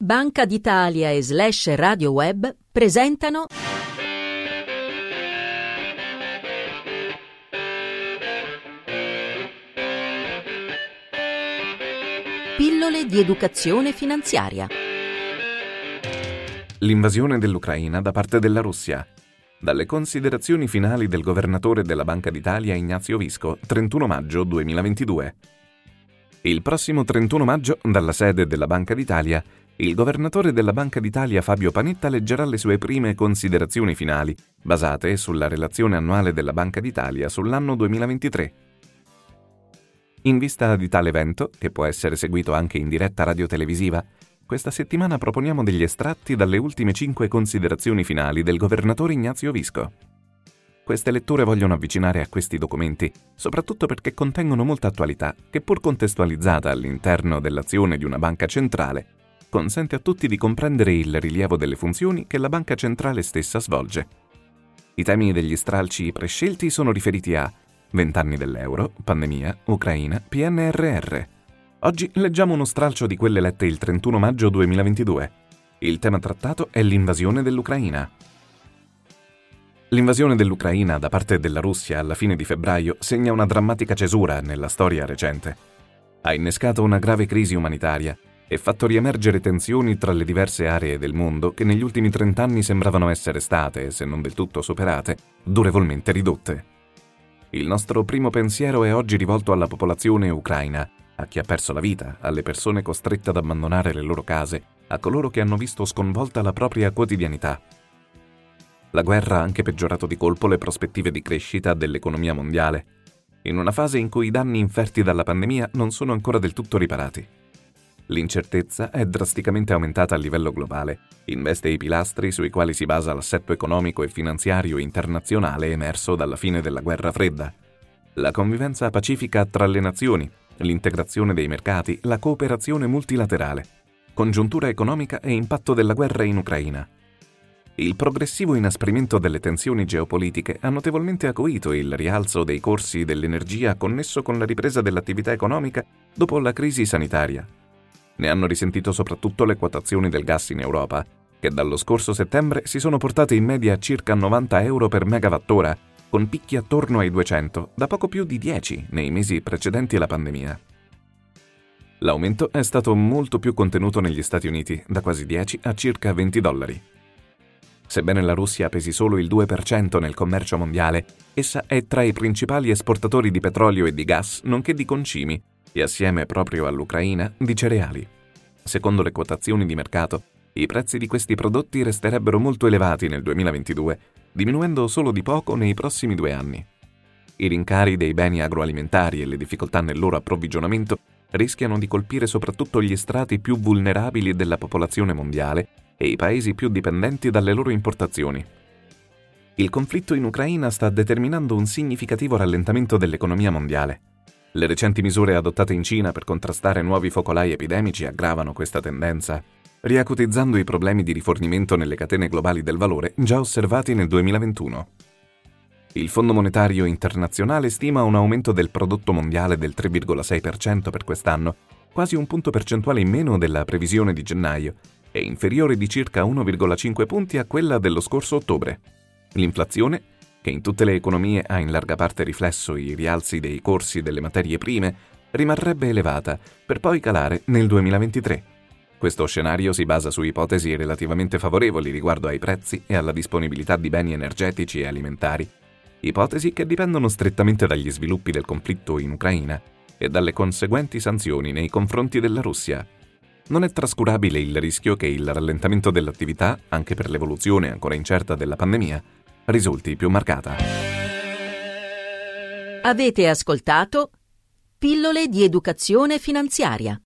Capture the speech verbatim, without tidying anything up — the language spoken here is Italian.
Banca d'Italia e Slash Radio Web presentano Pillole di educazione finanziaria. L'invasione dell'Ucraina da parte della Russia. Dalle considerazioni finali del governatore della Banca d'Italia Ignazio Visco, trentuno maggio duemilaventidue. Il prossimo trentuno maggio, dalla sede della Banca d'Italia, il governatore della Banca d'Italia Fabio Panetta leggerà le sue prime considerazioni finali, basate sulla relazione annuale della Banca d'Italia sull'anno duemilaventitré. In vista di tale evento, che può essere seguito anche in diretta radiotelevisiva, questa settimana proponiamo degli estratti dalle ultime cinque considerazioni finali del governatore Ignazio Visco. Queste letture vogliono avvicinare a questi documenti, soprattutto perché contengono molta attualità che, pur contestualizzata all'interno dell'azione di una banca centrale, consente a tutti di comprendere il rilievo delle funzioni che la banca centrale stessa svolge. I temi degli stralci prescelti sono riferiti a vent'anni dell'euro, pandemia, Ucraina, P N R R. Oggi leggiamo uno stralcio di quelle lette il trentuno maggio duemilaventidue. Il tema trattato è l'invasione dell'Ucraina. L'invasione dell'Ucraina da parte della Russia alla fine di febbraio segna una drammatica cesura nella storia recente. Ha innescato una grave crisi umanitaria e fatto riemergere tensioni tra le diverse aree del mondo che negli ultimi trent'anni sembravano essere state, se non del tutto superate, durevolmente ridotte. Il nostro primo pensiero è oggi rivolto alla popolazione ucraina, a chi ha perso la vita, alle persone costrette ad abbandonare le loro case, a coloro che hanno visto sconvolta la propria quotidianità. La guerra ha anche peggiorato di colpo le prospettive di crescita dell'economia mondiale, in una fase in cui i danni inferti dalla pandemia non sono ancora del tutto riparati. L'incertezza è drasticamente aumentata a livello globale, investe i pilastri sui quali si basa l'assetto economico e finanziario internazionale emerso dalla fine della guerra fredda. La convivenza pacifica tra le nazioni, l'integrazione dei mercati, la cooperazione multilaterale, congiuntura economica e impatto della guerra in Ucraina. Il progressivo inasprimento delle tensioni geopolitiche ha notevolmente acuito il rialzo dei corsi dell'energia connesso con la ripresa dell'attività economica dopo la crisi sanitaria. Ne hanno risentito soprattutto le quotazioni del gas in Europa, che dallo scorso settembre si sono portate in media a circa novanta euro per megawattora, con picchi attorno ai duecento, da poco più di dieci nei mesi precedenti alla pandemia. L'aumento è stato molto più contenuto negli Stati Uniti, da quasi dieci a circa venti dollari. Sebbene la Russia pesi solo il due per cento nel commercio mondiale, essa è tra i principali esportatori di petrolio e di gas, nonché di concimi, e assieme proprio all'Ucraina, di cereali. Secondo le quotazioni di mercato, i prezzi di questi prodotti resterebbero molto elevati nel duemilaventidue, diminuendo solo di poco nei prossimi due anni. I rincari dei beni agroalimentari e le difficoltà nel loro approvvigionamento rischiano di colpire soprattutto gli strati più vulnerabili della popolazione mondiale e i paesi più dipendenti dalle loro importazioni. Il conflitto in Ucraina sta determinando un significativo rallentamento dell'economia mondiale. Le recenti misure adottate in Cina per contrastare nuovi focolai epidemici aggravano questa tendenza, riacutizzando i problemi di rifornimento nelle catene globali del valore già osservati nel duemilaventuno. Il Fondo Monetario Internazionale stima un aumento del prodotto mondiale del tre virgola sei per cento per quest'anno, quasi un punto percentuale in meno della previsione di gennaio e inferiore di circa uno virgola cinque punti a quella dello scorso ottobre. L'inflazione, che in tutte le economie ha in larga parte riflesso i rialzi dei corsi delle materie prime, rimarrebbe elevata, per poi calare nel duemilaventitré. Questo scenario si basa su ipotesi relativamente favorevoli riguardo ai prezzi e alla disponibilità di beni energetici e alimentari, ipotesi che dipendono strettamente dagli sviluppi del conflitto in Ucraina e dalle conseguenti sanzioni nei confronti della Russia. Non è trascurabile il rischio che il rallentamento dell'attività, anche per l'evoluzione ancora incerta della pandemia, risulti più marcata. Avete ascoltato Pillole di educazione finanziaria.